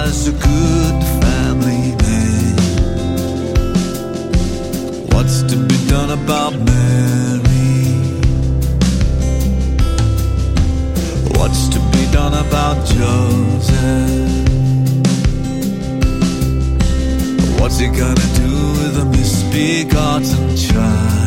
was a good family man. What's to be done about Mary? What's to be done about Joseph? What's he gonna do with a misbegotten child?